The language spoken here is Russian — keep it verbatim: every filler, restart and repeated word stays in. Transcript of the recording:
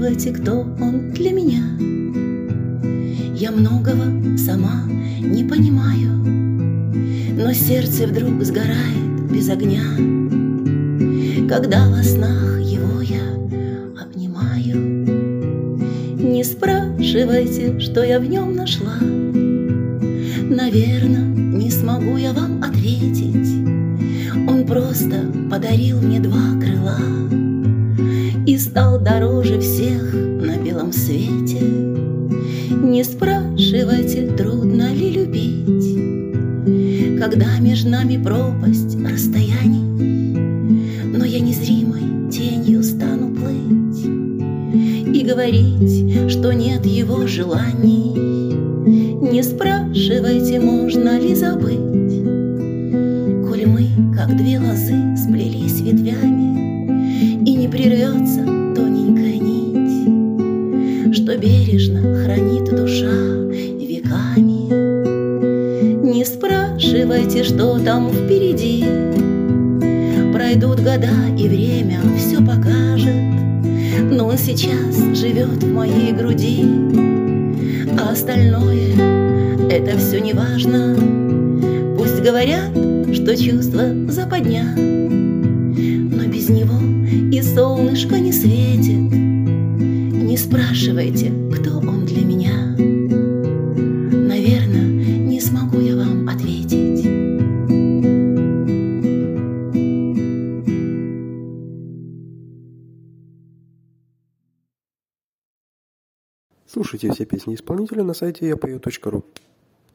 спрашивайте, кто он для меня. Я многого сама не понимаю, но сердце вдруг сгорает без огня, когда во снах его я обнимаю. Не спрашивайте, что я в нем нашла. Наверно, не смогу я вам ответить. Он просто подарил мне два крыла и стал дороже всех на белом свете. Не спрашивайте, трудно ли любить, когда между нами пропасть расстояний, но я незримой тенью стану плыть и говорить, что нет его желаний. Не спрашивайте, можно ли забыть, коль мы, как две лозы, сплелись ветвями, и не прервется тоненькая нить, что бережно хранит душа веками. Не спрашивайте, что там впереди, пройдут года, и время все покажет, но он сейчас живет в моей груди, а остальное — это все не важно. Пусть говорят, что чувство западня, но без него и солнышко не светит. Не спрашивайте, кто он для меня. Наверно, не смогу я вам ответить. Слушайте все песни исполнителя на сайте я пою точка ру.